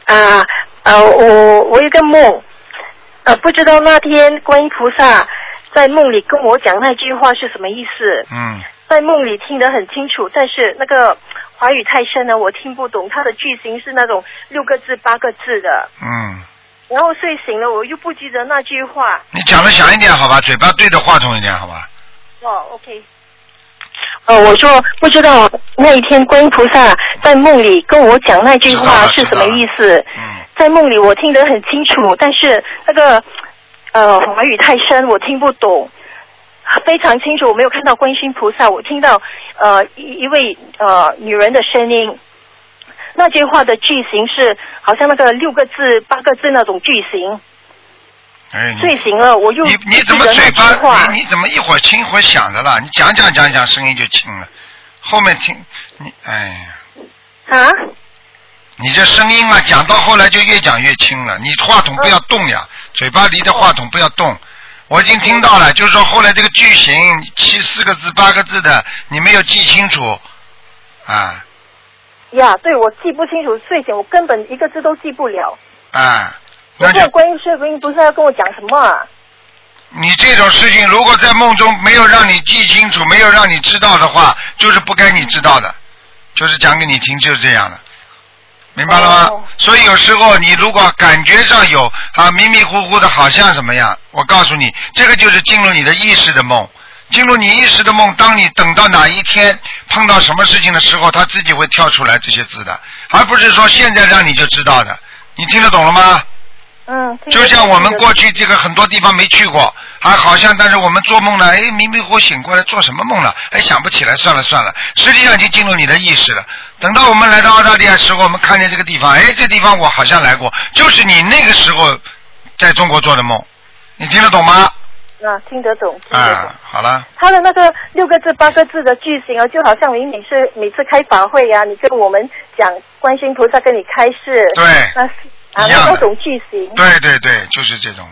我有一个梦，不知道那天观音菩萨在梦里跟我讲那句话是什么意思。在梦里听得很清楚，但是那个华语太深了，我听不懂。它的句型是那种6个字、8个字的。然后睡醒了，我又不记得那句话。 你讲的响一点好吧，嘴巴对着话筒一点好吧。 OK。我说不知道那一天观音菩萨在梦里跟我讲那句话是什么意思。在梦里我听得很清楚，但是那个华语太深，我听不懂。非常清楚，我没有看到观世菩萨，我听到一位女人的声音。那句话的句型是好像那个6个字、8个字那种句型。睡醒了，我又你怎么嘴巴你怎么一会儿轻一会儿响的了？你讲声音就轻了，后面听你你这声音啊，讲到后来就越讲越轻了。你话筒不要动呀，嘴巴离着话筒不要动。我已经听到了，就是说后来这个句型4个字、8个字的，你没有记清楚啊。 对，我记不清楚，睡醒我根本一个字都记不了。 那这观音菩萨要跟我讲什么啊？ 你这种事情如果在梦中没有让你记清楚，没有让你知道的话，就是不该你知道的，就是讲给你听，就是这样的，明白了吗？所以有时候你如果感觉上有迷迷糊糊的好像怎么样，我告诉你，这个就是进入你的意识的梦。进入你意识的梦，当你等到哪一天碰到什么事情的时候，它自己会跳出来这些字的，而不是说现在让你就知道的。你听得懂了吗？就像我们过去这个很多地方没去过，还好像但是我们做梦呢，迷迷糊醒过来做什么梦了，想不起来，算了，实际上已经进入你的意识了。等到我们来到澳大利亚时候，我们看见这个地方，这地方我好像来过，就是你那个时候在中国做的梦，你听得懂吗？ 听得懂。 好了。 他的那个6个字、8个字的句型就好像你每次开法会你跟我们讲观世音菩萨跟你开示。 对。 那种句型。 对，就是这种。